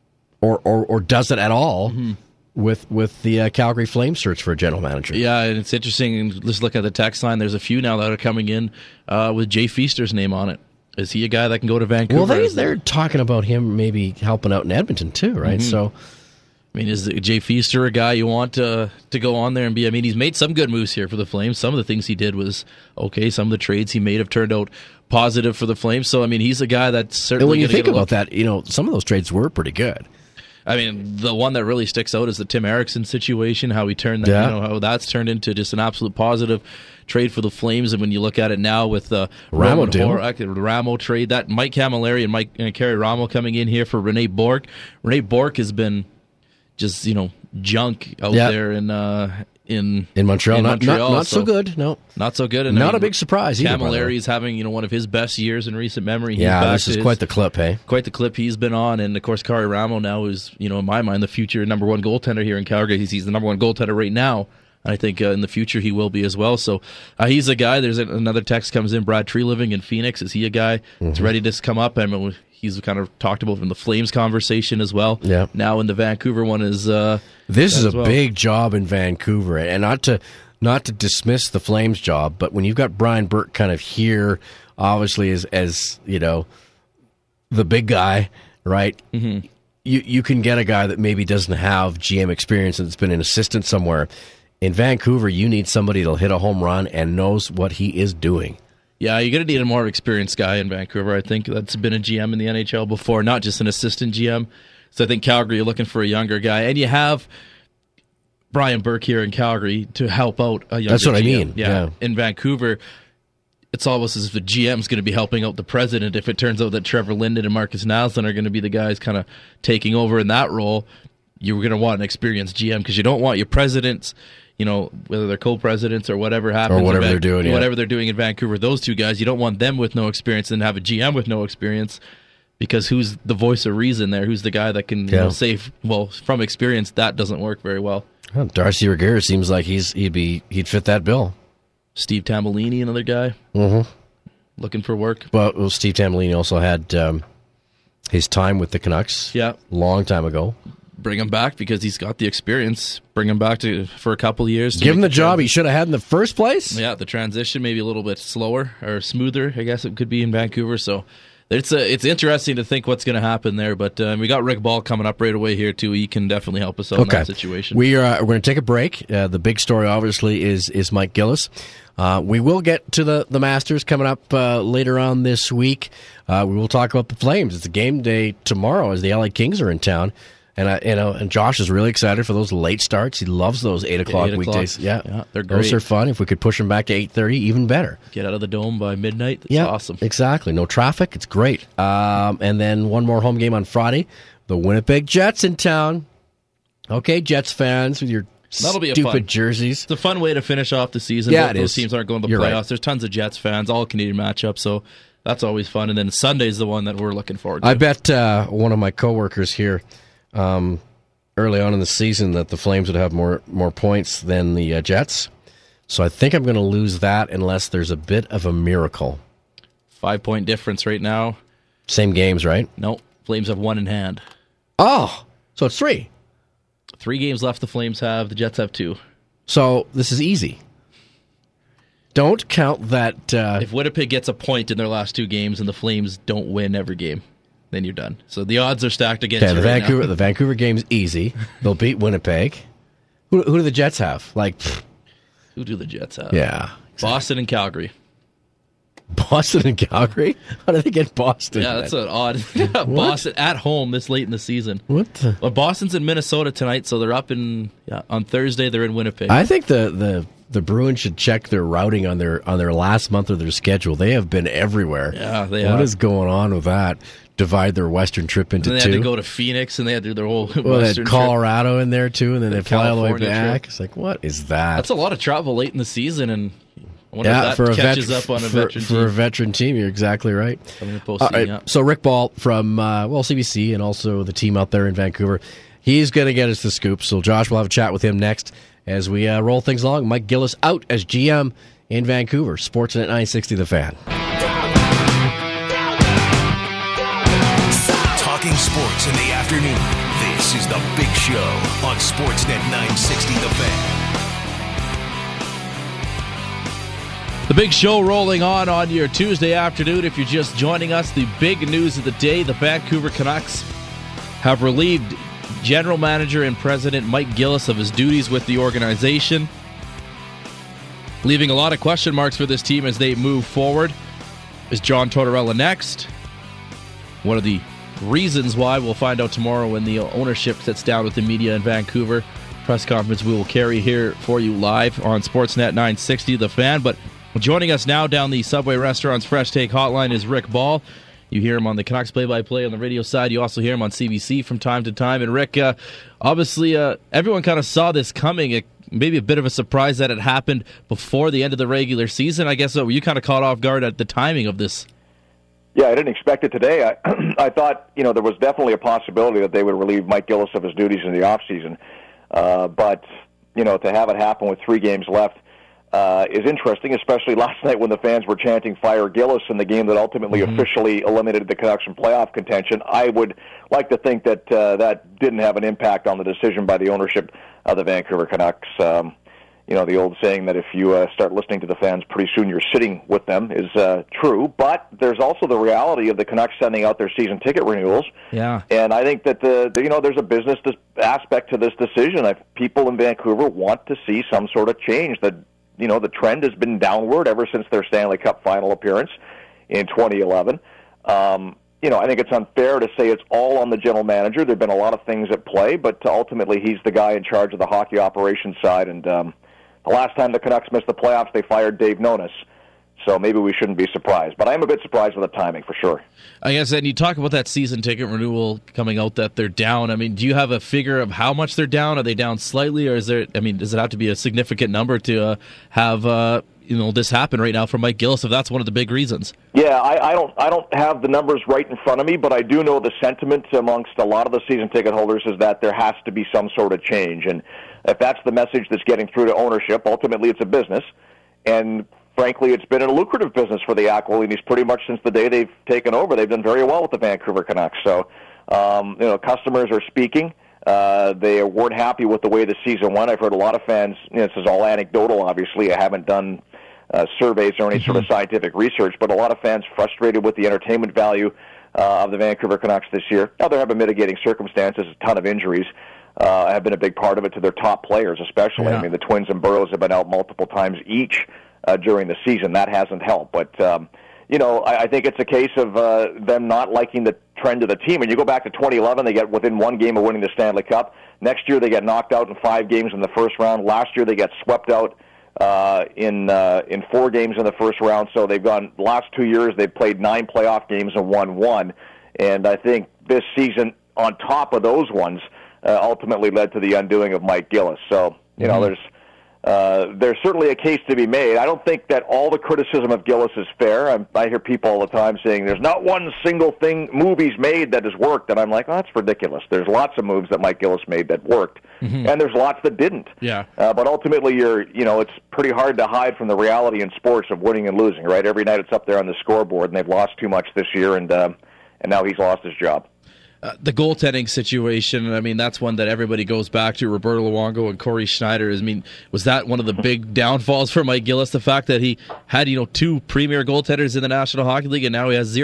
or or, or does it at all mm-hmm. with with the uh, Calgary Flames search for a general manager? Yeah, and it's interesting. Let's look at the text line. There's a few now that are coming in uh, with Jay Feaster's name on it. Is he a guy that can go to Vancouver? Well, they, they're talking about him maybe helping out in Edmonton too, right? Mm-hmm. So, I mean, is Jay Feaster a guy you want to to go on there and be? I mean, he's made some good moves here for the Flames. Some of the things he did was okay. Some of the trades he made have turned out positive for the Flames. So, I mean, he's a guy that's certainly. And when you think about look. that, you know, some of those trades were pretty good. I mean, the one that really sticks out is the Tim Erickson situation. How he turned that, yeah. you know, how that's turned into just an absolute positive trade for the Flames. And when you look at it now with the Ramo deal, the Ramo trade, that Mike Camilleri and Mike and Kerry Ramo coming in here for Rene Bourque. Rene Bourque has been just, you know, junk out yeah. there in uh, in in Montreal. In not, Montreal not, not so, so good. No, not so good. And not I mean, a big surprise. Camilleri is having, you know, one of his best years in recent memory. He's yeah, back this is his, quite the clip, hey? Quite the clip he's been on, and of course, Kari Ramo now is, you know, in my mind, the future number one goaltender here in Calgary. He's, he's the number one goaltender right now. I think uh, in the future he will be as well. So uh, he's a guy. There's a, another text comes in. Brad Tree living in Phoenix. Is he a guy mm-hmm. that's ready to come up? I mean, he's kind of talked about in the Flames conversation as well. Yeah. Now in the Vancouver one is. Uh, this is a well. big job in Vancouver, and not to not to dismiss the Flames job, but when you've got Brian Burke kind of here, obviously as as you know, the big guy, right? Mm-hmm. You you can get a guy that maybe doesn't have G M experience and that's been an assistant somewhere. In Vancouver, you need somebody that'll hit a home run and knows what he is doing. Yeah, you're going to need a more experienced guy in Vancouver. I think that's been a G M in the N H L before, not just an assistant G M. So I think Calgary, you're looking for a younger guy. And you have Brian Burke here in Calgary to help out a younger That's what G M. I mean. Yeah. yeah. In Vancouver, it's almost as if the G M's going to be helping out the president if it turns out that Trevor Linden and Marcus Naslund are going to be the guys kind of taking over in that role. You're going to want an experienced G M because you don't want your presidents, you know, whether they're co-presidents or whatever happens. Or whatever Van- they're doing, yeah. Whatever they're doing in Vancouver, those two guys, you don't want them with no experience and have a G M with no experience because who's the voice of reason there? Who's the guy that can yeah. you know, say, well, from experience, that doesn't work very well. Well, Darcy Reguera seems like he's he'd be he'd fit that bill. Steve Tambellini, another guy, mm-hmm. looking for work. Well, well Steve Tambellini also had um, his time with the Canucks. Yeah, long time ago. Bring him back because he's got the experience. Bring him back to for a couple of years. Give him the, the job he should have had in the first place. Yeah, the transition maybe a little bit slower or smoother, I guess it could be in Vancouver. So it's a, it's interesting to think what's going to happen there. But uh, we got Rick Ball coming up right away here too. He can definitely help us out okay. in that situation. We are uh, we're going to take a break. Uh, the big story, obviously, is is Mike Gillis. Uh, we will get to the, the Masters coming up uh, later on this week. Uh, we will talk about the Flames. It's a game day tomorrow as the L A Kings are in town. And I, you know, and Josh is really excited for those late starts. He loves those eight o'clock eight weekdays. O'clock. Yeah. yeah, they're great. Those are fun. If we could push them back to eight thirty, even better. Get out of the dome by midnight. That's yeah, awesome. Exactly. No traffic. It's great. Um, and then one more home game on Friday. The Winnipeg Jets in town. Okay, Jets fans with your That'll be a stupid fun. jerseys. It's a fun way to finish off the season. Yeah, Both it those is. teams aren't going to the You're playoffs. right. There's tons of Jets fans, all Canadian matchups. So that's always fun. And then Sunday's the one that we're looking forward to. I bet uh, one of my coworkers here. Um, early on in the season that the Flames would have more more points than the uh, Jets. So I think I'm going to lose that unless there's a bit of a miracle. Five-point difference right now. Same games, right? Nope. Flames have one in hand. Oh, so it's three. Three games left the Flames have. The Jets have two. So this is easy. Don't count that... Uh, if Winnipeg gets a point in their last two games and the Flames don't win every game. then you're done. So the odds are stacked against Okay, you the right Vancouver, now. the Vancouver game's easy. They'll beat Winnipeg. Who, who do the Jets have? Like, Who do the Jets have? yeah, Boston and Calgary. Boston and Calgary. How do they get Boston? Yeah, that's an odd. Boston at home this late in the season. What? The? Well, Boston's in Minnesota tonight, so they're up in yeah, on Thursday. They're in Winnipeg. I think the, the the Bruins should check their routing on their on their last month of their schedule. They have been everywhere. Yeah, they What have. is going on with that? Divide their Western trip into and they two. had to go to Phoenix, and they had to do their whole well, they Western had trip. Colorado in there too, and then they fly all the way California back. trip. It's like, what is that? That's a lot of travel late in the season, and I wonder yeah, if for that a catches vet- up on a for, veteran for team. a veteran team, you're exactly right. Coming in postseason, All right, yeah. so Rick Ball from uh, well C B C and also the team out there in Vancouver, he's going to get us the scoop. So Josh will have a chat with him next as we uh, roll things along. Mike Gillis out as G M in Vancouver. Sportsnet nine sixty The Fan. Talking sports in the afternoon. This is the Big Show on Sportsnet nine sixty The Fan. The Big Show rolling on on your Tuesday afternoon. If you're just joining us, the big news of the day, the Vancouver Canucks have relieved General Manager and President Mike Gillis of his duties with the organization, leaving a lot of question marks for this team as they move forward. Is John Tortorella next? One of the reasons why we'll find out tomorrow when the ownership sits down with the media in Vancouver. Press conference we will carry here for you live on Sportsnet nine sixty The Fan. But joining us now down the Subway Restaurant's Fresh Take Hotline is Rick Ball. You hear him on the Canucks play-by-play on the radio side. You also hear him on C B C from time to time. And Rick, uh, obviously, uh, everyone kind of saw this coming. It, maybe a bit of a surprise that it happened before the end of the regular season. I guess so. You kind of caught off guard at the timing of this. Yeah, I didn't expect it today. I, I thought, you know, there was definitely a possibility that they would relieve Mike Gillis of his duties in the offseason. Uh, but, you know, to have it happen with three games left uh, is interesting, especially last night when the fans were chanting Fire Gillis in the game that ultimately mm-hmm. officially eliminated the Canucks from playoff contention. I would like to think that uh, that didn't have an impact on the decision by the ownership of the Vancouver Canucks. Um, You know, the old saying that if you uh, start listening to the fans, pretty soon you're sitting with them is uh, true. But there's also the reality of the Canucks sending out their season ticket renewals. Yeah. And I think that, the, the you know, there's a business dis- aspect to this decision. I, people in Vancouver want to see some sort of change. The, you know, the trend has been downward ever since their Stanley Cup final appearance in twenty eleven. Um, you know, I think it's unfair to say it's all on the general manager. There have been a lot of things at play, but ultimately he's the guy in charge of the hockey operations side. And, um, the last time the Canucks missed the playoffs, they fired Dave Nonis. So maybe we shouldn't be surprised. But I am a bit surprised with the timing, for sure. I guess, and you talk about that season ticket renewal coming out that they're down. I mean, do you have a figure of how much they're down? Are they down slightly, or is there, I mean, does it have to be a significant number to uh, have, uh, you know, this happen right now for Mike Gillis, if that's one of the big reasons? Yeah, I, I don't I don't have the numbers right in front of me, but I do know the sentiment amongst a lot of the season ticket holders is that there has to be some sort of change. And if that's the message that's getting through to ownership, ultimately it's a business. And frankly, it's been a lucrative business for the Aquilinis pretty much since the day they've taken over. They've done very well with the Vancouver Canucks. So, um, you know, customers are speaking. Uh, they weren't happy with the way the season went. I've heard a lot of fans, you know, this is all anecdotal, obviously. I haven't done uh, surveys or any mm-hmm. sort of scientific research, but a lot of fans frustrated with the entertainment value uh, of the Vancouver Canucks this year. Now, there have been mitigating circumstances, a ton of injuries. Uh, have been a big part of it to their top players, especially. Yeah. I mean, the Twins and Burrows have been out multiple times each uh, during the season. That hasn't helped. But, um, you know, I, I think it's a case of uh, them not liking the trend of the team. And you go back to twenty eleven, they get within one game of winning the Stanley Cup. Next year, they get knocked out in five games in the first round. Last year, they get swept out uh, in uh, in four games in the first round. So they've gone, the last two years, they've played nine playoff games and won one. And I think this season, on top of those ones, Uh, ultimately led to the undoing of Mike Gillis. So, you know, mm-hmm. there's uh, there's certainly a case to be made. I don't think that all the criticism of Gillis is fair. I'm, I hear people all the time saying there's not one single thing move he's made that has worked, and I'm like, oh, that's ridiculous. There's lots of moves that Mike Gillis made that worked, mm-hmm. and there's lots that didn't. Yeah. Uh, but ultimately, you're, you know, it's pretty hard to hide from the reality in sports of winning and losing, right? Every night it's up there on the scoreboard, and they've lost too much this year, and uh, and now he's lost his job. Uh, the goaltending situation, I mean, that's one that everybody goes back to. Roberto Luongo and Corey Schneider. I mean, was that one of the big downfalls for Mike Gillis, the fact that he had, you know, two premier goaltenders in the National Hockey League, and now he has zero?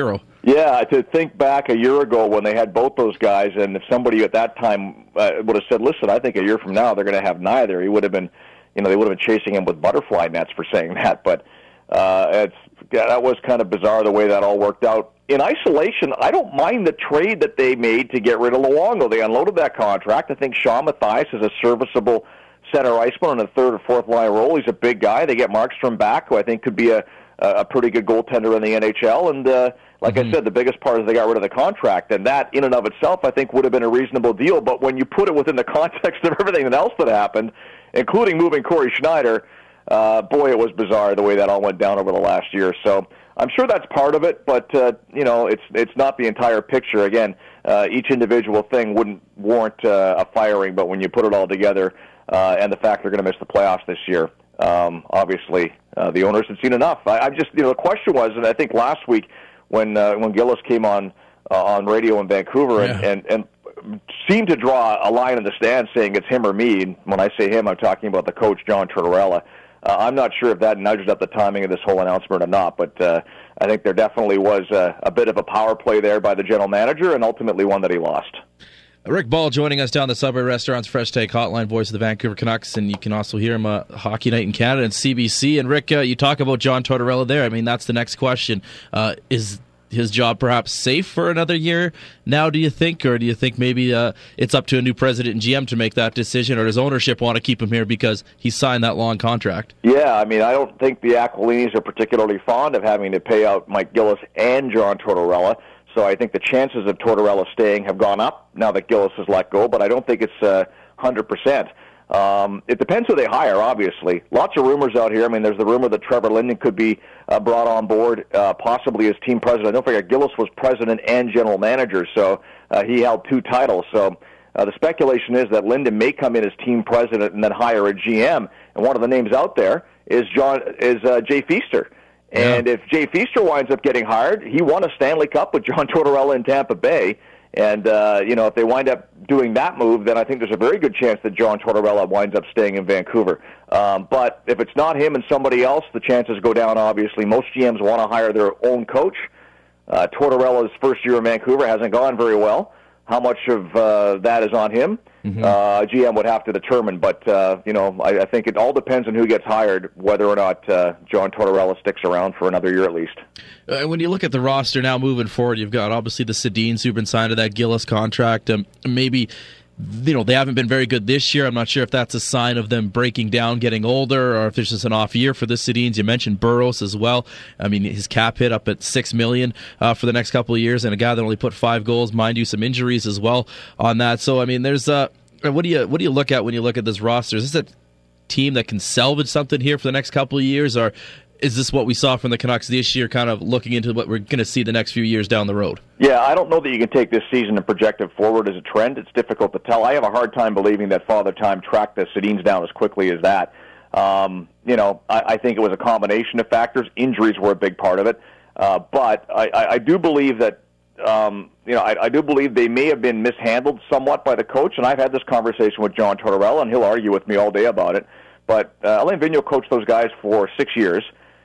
Yeah, to think back a year ago when they had both those guys, and if somebody at that time uh, would have said, listen, I think a year from now they're going to have neither, he would have been, you know, they would have been chasing him with butterfly nets for saying that. But uh, it's that was kind of bizarre the way that all worked out. In isolation, I don't mind the trade that they made to get rid of Luongo. They unloaded that contract. I think Sean Mathias is a serviceable center iceman on a third or fourth line role. He's a big guy. They get Markstrom back, who I think could be a, a pretty good goaltender in the N H L. And uh, like mm-hmm. I said, the biggest part is they got rid of the contract. And that, in and of itself, I think would have been a reasonable deal. But when you put it within the context of everything else that happened, including moving Corey Schneider, uh, boy, it was bizarre the way that all went down over the last year. So I'm sure that's part of it, but uh, you know, it's it's not the entire picture. Again, uh, each individual thing wouldn't warrant uh, a firing, but when you put it all together, uh, and the fact they're going to miss the playoffs this year, um, obviously uh, the owners had seen enough. I, I just, you know, the question was, and I think last week when uh, when Gillis came on uh, on radio in Vancouver and, yeah. and and seemed to draw a line in the stand saying it's him or me. And when I say him, I'm talking about the coach, John Tortorella. Uh, I'm not sure if that nudged up the timing of this whole announcement or not, but uh, I think there definitely was a, a bit of a power play there by the general manager, and ultimately one that he lost. Rick Ball joining us down the Subway Restaurant's Fresh Take Hotline, voice of the Vancouver Canucks, and you can also hear him uh, Hockey Night in Canada and C B C. And Rick, uh, you talk about John Tortorella there. I mean, that's the next question. Uh, is his job perhaps safe for another year now, do you think? Or do you think maybe uh, it's up to a new president and G M to make that decision? Or does ownership want to keep him here because he signed that long contract? Yeah, I mean, I don't think the Aquilinis are particularly fond of having to pay out Mike Gillis and John Tortorella. So I think the chances of Tortorella staying have gone up now that Gillis has let go, but I don't think it's uh, one hundred percent. Um, it depends who they hire, obviously. Lots of rumors out here. I mean, there's the rumor that Trevor Linden could be uh, brought on board, uh, possibly as team president. Don't forget, Gillis was president and general manager, so uh, he held two titles. So uh, the speculation is that Linden may come in as team president and then hire a G M. And one of the names out there is John is uh, Jay Feaster. And yeah. if Jay Feaster winds up getting hired, he won a Stanley Cup with John Tortorella in Tampa Bay. And, uh, you know, if they wind up doing that move, then I think there's a very good chance that John Tortorella winds up staying in Vancouver. Um, but if it's not him and somebody else, the chances go down, obviously. Most G Ms want to hire their own coach. Uh, Tortorella's first year in Vancouver hasn't gone very well. How much of uh, that is on him, mm-hmm. uh, G M would have to determine. But, uh, you know, I, I think it all depends on who gets hired, whether or not uh, John Tortorella sticks around for another year at least. Uh, when you look at the roster now moving forward, you've got obviously the Sedins who've been signed to that Gillis contract. Um, maybe, you know, they haven't been very good this year. I'm not sure if that's a sign of them breaking down, getting older, or if there's just an off year for the Sedins. You mentioned Burroughs as well. I mean, his cap hit up at six million dollars uh, for the next couple of years, and a guy that only put five goals, mind you, some injuries as well on that. So, I mean, there's uh, what do you what do you look at when you look at this roster? Is this a team that can salvage something here for the next couple of years, or is this what we saw from the Canucks this year, kind of looking into what we're going to see the next few years down the road? Yeah, I don't know that you can take this season and project it forward as a trend. It's difficult to tell. I have a hard time believing that Father Time tracked the Sedins down as quickly as that. Um, you know, I, I think it was a combination of factors. Injuries were a big part of it. Uh, but I, I, I do believe that, um, you know, I, I do believe they may have been mishandled somewhat by the coach, and I've had this conversation with John Tortorella, and he'll argue with me all day about it. But uh, Alain Vigneault coached those guys for six years.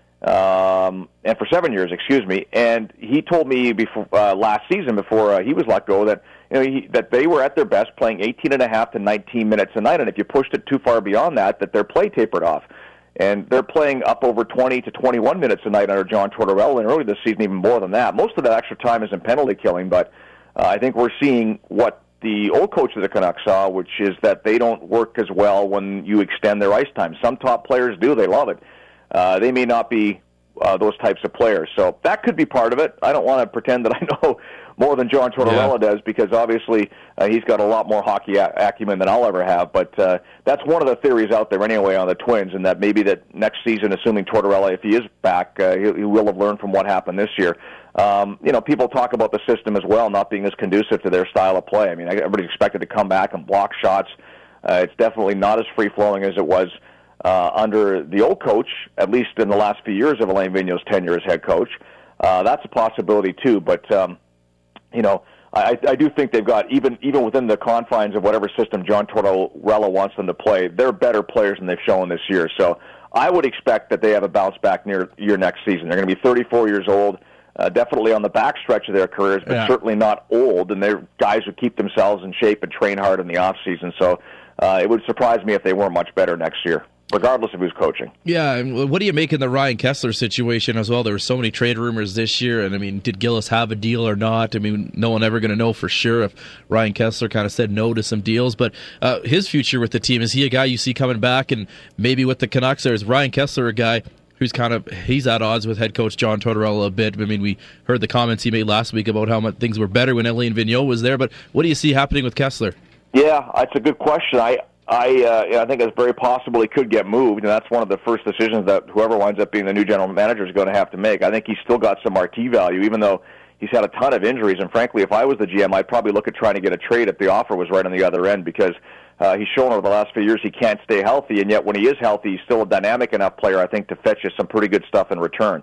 Um, and for seven years, excuse me, and he told me before uh, last season, before uh, he was let go, that you know he, that they were at their best playing eighteen and a half to nineteen minutes a night, and if you pushed it too far beyond that, that their play tapered off. And they're playing up over twenty to twenty-one minutes a night under John Tortorella, and early this season even more than that. Most of that extra time is in penalty killing, but uh, I think we're seeing what the old coach of the Canucks saw, which is that they don't work as well when you extend their ice time. Some top players do; they love it. Uh, they may not be uh, those types of players. So that could be part of it. I don't want to pretend that I know more than John Tortorella yeah. does, because obviously uh, he's got a lot more hockey a- acumen than I'll ever have. But uh, that's one of the theories out there anyway on the Twins, and that maybe that next season, assuming Tortorella, if he is back, uh, he, he will have learned from what happened this year. Um, you know, people talk about the system as well not being as conducive to their style of play. I mean, everybody's expected to come back and block shots. Uh, it's definitely not as free-flowing as it was Uh, under the old coach, at least in the last few years of Alain Vigneault's tenure as head coach. Uh, that's a possibility too, but um, you know, I, I do think they've got, even even within the confines of whatever system John Tortorella wants them to play, they're better players than they've shown this year. So I would expect that they have a bounce back near year next season. They're going to be thirty-four years old. uh, definitely on the backstretch of their careers, but yeah. certainly not old, and they're guys who keep themselves in shape and train hard in the off season. So uh, it would surprise me if they weren't much better next year, regardless of who's coaching. Yeah, and what do you make in the Ryan Kesler situation as well? There were so many trade rumors this year, and I mean, did Gillis have a deal or not? I mean, no one ever going to know for sure if Ryan Kesler kind of said no to some deals, but uh, his future with the team, is he a guy you see coming back and maybe with the Canucks, or is Ryan Kesler a guy who's kind of, he's at odds with head coach John Tortorella a bit? I mean, we heard the comments he made last week about how much things were better when Alain Vigneault was there, but what do you see happening with Kesler? Yeah, that's a good question. I I uh, yeah, I think it's very possible he could get moved, and that's one of the first decisions that whoever winds up being the new general manager is going to have to make. I think he's still got some marquee value, even though he's had a ton of injuries, and frankly, if I was the G M, I'd probably look at trying to get a trade if the offer was right on the other end, because uh, he's shown over the last few years he can't stay healthy, and yet when he is healthy, he's still a dynamic enough player, I think, to fetch you some pretty good stuff in return.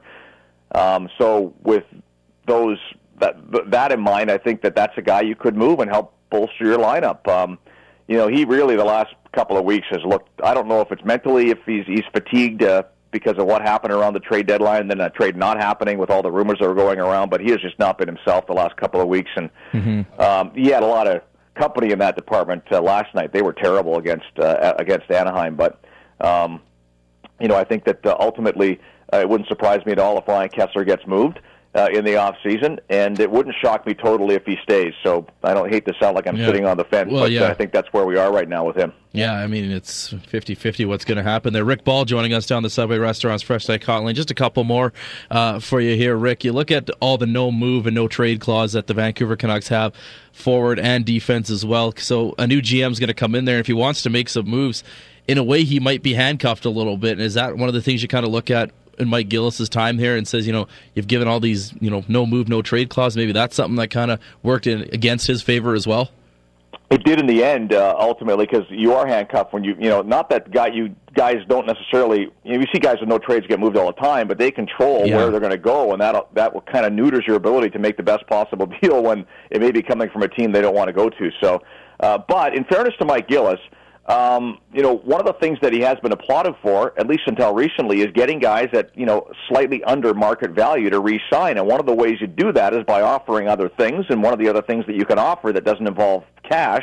Um, so with those that that in mind, I think that that's a guy you could move and help bolster your lineup. Um, you know, he really the last couple of weeks has looked, I don't know if it's mentally, if he's he's fatigued uh, because of what happened around the trade deadline, and then a trade not happening with all the rumors that were going around, but he has just not been himself the last couple of weeks, and mm-hmm. um, he had a lot of company in that department uh, last night. They were terrible against uh, against Anaheim, but um, you know, I think that uh, ultimately uh, it wouldn't surprise me at all if Ryan Kesler gets moved uh, in the off season, and it wouldn't shock me totally if he stays. So I don't hate to sound like I'm yeah. sitting on the fence, well, but yeah. uh, I think that's where we are right now with him. Yeah, I mean, it's fifty-fifty what's going to happen there. Rick Ball joining us down the Subway Restaurants Fresh Lake Hotline. Just a couple more uh, for you here, Rick. You look at all the no move and no trade clause that the Vancouver Canucks have, forward and defense as well. So a new G M is going to come in there, and if he wants to make some moves, in a way he might be handcuffed a little bit. And is that one of the things you kind of look at in Mike Gillis's time here and says, you know, you've given all these, you know, no move, no trade clause. Maybe that's something that kind of worked in against his favor as well? It did in the end, uh, ultimately, because you are handcuffed when you, you know, not that guy, you guys don't necessarily, you know, you see guys with no trades get moved all the time, but they control yeah. where they're going to go, and that that kind of neuters your ability to make the best possible deal when it may be coming from a team they don't want to go to. So, uh, but in fairness to Mike Gillis, um, you know, one of the things that he has been applauded for, at least until recently, is getting guys at, you know, slightly under market value to re-sign. And one of the ways you do that is by offering other things. And one of the other things that you can offer that doesn't involve cash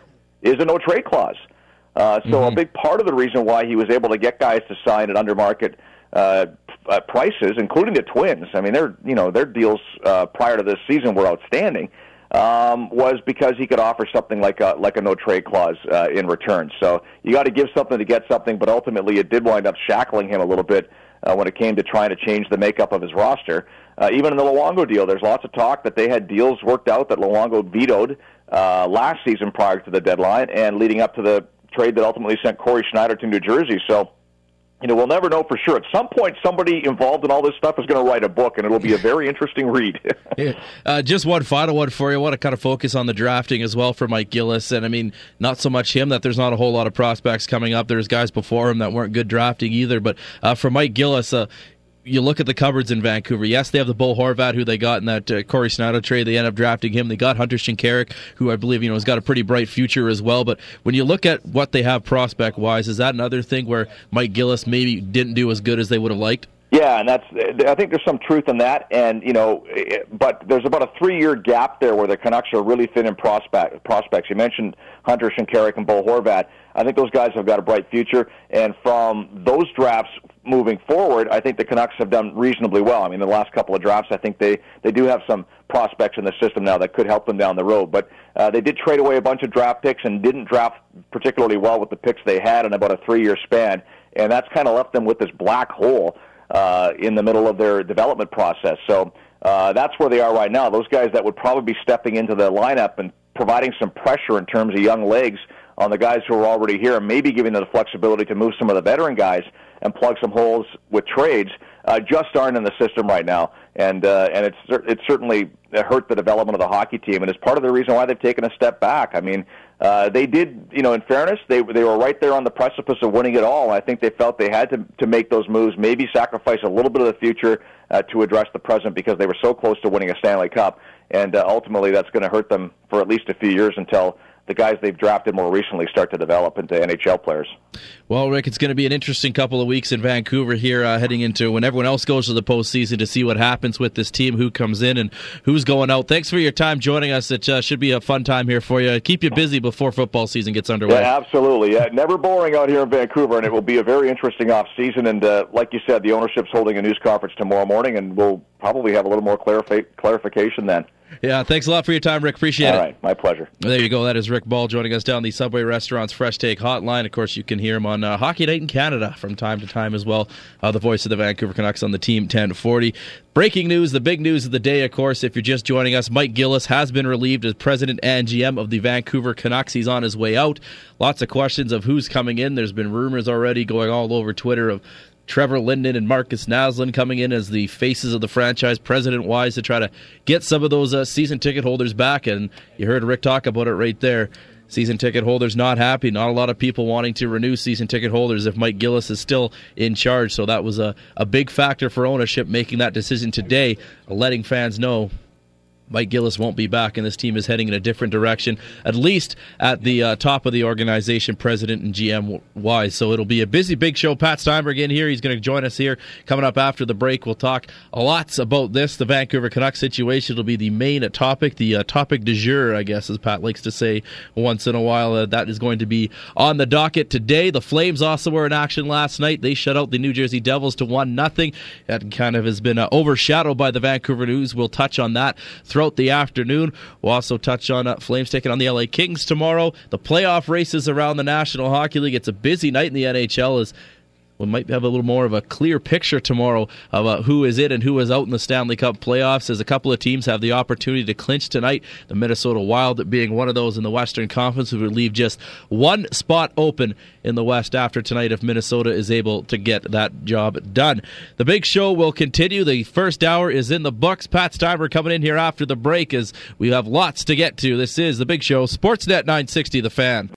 is a no-trade clause. Uh, so mm-hmm. a big part of the reason why he was able to get guys to sign at under market uh, uh, prices, including the Twins, I mean, their you know their deals uh, prior to this season were outstanding. Um, was because he could offer something like a like a no trade clause uh, in return. So you got to give something to get something, but ultimately it did wind up shackling him a little bit uh, when it came to trying to change the makeup of his roster. Uh, even in the Luongo deal, there's lots of talk that they had deals worked out that Luongo vetoed uh, last season prior to the deadline and leading up to the trade that ultimately sent Corey Schneider to New Jersey. So, you know, we'll never know for sure. At some point, somebody involved in all this stuff is going to write a book, and it'll be a very interesting read. yeah. uh, just one final one for you. I want to kind of focus on the drafting as well for Mike Gillis. And, I mean, not so much him that there's not a whole lot of prospects coming up. There's guys before him that weren't good drafting either. But uh, for Mike Gillis, uh, you look at the cupboards in Vancouver. Yes, they have the Bo Horvat, who they got in that uh, Corey Schneider trade. They end up drafting him. They got Hunter Shinkaruk, who I believe you know has got a pretty bright future as well. But when you look at what they have prospect-wise, is that another thing where Mike Gillis maybe didn't do as good as they would have liked? Yeah, and that's. I think there's some truth in that, and you know, but there's about a three-year gap there where the Canucks are really thin in prospect prospects. You mentioned Hunter Shinkaruk and Bo Horvat. I think those guys have got a bright future, and from those drafts moving forward, I think the Canucks have done reasonably well. I mean, the last couple of drafts, I think they they do have some prospects in the system now that could help them down the road. But uh, they did trade away a bunch of draft picks and didn't draft particularly well with the picks they had in about a three-year span, and that's kind of left them with this black hole Uh, in the middle of their development process. So uh, that's where they are right now. Those guys that would probably be stepping into the lineup and providing some pressure in terms of young legs on the guys who are already here and maybe giving them the flexibility to move some of the veteran guys and plug some holes with trades uh, just aren't in the system right now. And uh, and it's it's certainly hurt the development of the hockey team, and it's part of the reason why they've taken a step back. I mean, uh, they did, you know, in fairness, they they were right there on the precipice of winning it all, and I think they felt they had to, to make those moves, maybe sacrifice a little bit of the future uh, to address the present because they were so close to winning a Stanley Cup, and uh, ultimately that's going to hurt them for at least a few years until the guys they've drafted more recently start to develop into N H L players. Well, Rick, it's going to be an interesting couple of weeks in Vancouver here, uh, heading into when everyone else goes to the postseason to see what happens with this team, who comes in and who's going out. Thanks for your time joining us. It uh, should be a fun time here for you. Keep you busy before football season gets underway. Yeah, absolutely. Yeah, never boring out here in Vancouver, and it will be a very interesting off season. And uh, like you said, the ownership's holding a news conference tomorrow morning, and we'll probably have a little more clarifi- clarification then. Yeah, thanks a lot for your time, Rick. Appreciate All it. All right, my pleasure. There you go. That is Rick Ball joining us down the Subway Restaurant's Fresh Take Hotline. Of course, you can hear him on uh, Hockey Night in Canada from time to time as well. Uh, the voice of the Vancouver Canucks on the Team ten forty. Breaking news, the big news of the day, of course, if you're just joining us, Mike Gillis has been relieved as president and G M of the Vancouver Canucks. He's on his way out. Lots of questions of who's coming in. There's been rumors already going all over Twitter of Trevor Linden and Marcus Naslund coming in as the faces of the franchise, president-wise, to try to get some of those uh, season ticket holders back. And you heard Rick talk about it right there. Season ticket holders not happy. Not a lot of people wanting to renew season ticket holders if Mike Gillis is still in charge. So that was a, a big factor for ownership making that decision today, letting fans know Mike Gillis won't be back, and this team is heading in a different direction, at least at the uh, top of the organization, president and G M-wise. So it'll be a busy, big show. Pat Steinberg in here. He's going to join us here. Coming up after the break, we'll talk a lot about this, the Vancouver Canucks situation. It'll be the main topic, the uh, topic du jour, I guess, as Pat likes to say once in a while. Uh, that is going to be on the docket today. The Flames also were in action last night. They shut out the New Jersey Devils to one nothing. That kind of has been uh, overshadowed by the Vancouver News. We'll touch on that throughout the afternoon. We'll also touch on uh, Flames taking on the L A Kings tomorrow. The playoff races around the National Hockey League. It's a busy night in the N H L as we might have a little more of a clear picture tomorrow about who is in and who is out in the Stanley Cup playoffs, as a couple of teams have the opportunity to clinch tonight. The Minnesota Wild being one of those in the Western Conference, who would leave just one spot open in the West after tonight if Minnesota is able to get that job done. The big show will continue. The first hour is in the books. Pat Steinberg coming in here after the break as we have lots to get to. This is the big show, Sportsnet nine sixty, The Fan.